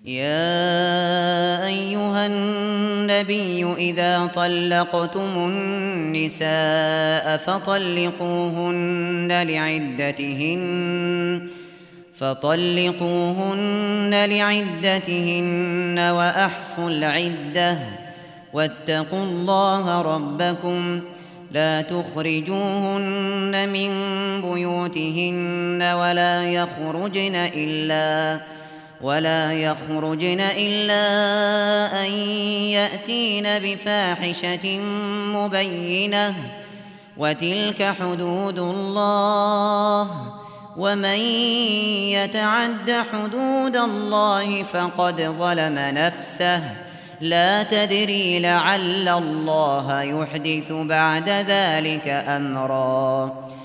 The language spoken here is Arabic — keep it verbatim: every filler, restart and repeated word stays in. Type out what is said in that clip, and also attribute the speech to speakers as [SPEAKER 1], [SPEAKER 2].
[SPEAKER 1] يا أيها النبي إذا طلقتم النساء فطلقوهن لعدتهن فطلقوهن لعدتهن وأحصوا العدة واتقوا الله ربكم لا تخرجوهن من بيوتهن ولا يخرجن إلا ولا يخرجن إلا أن يأتين بفاحشة مبينة وتلك حدود الله ومن يتعد حدود الله فقد ظلم نفسه لا تدري لعل الله يحدث بعد ذلك أمرا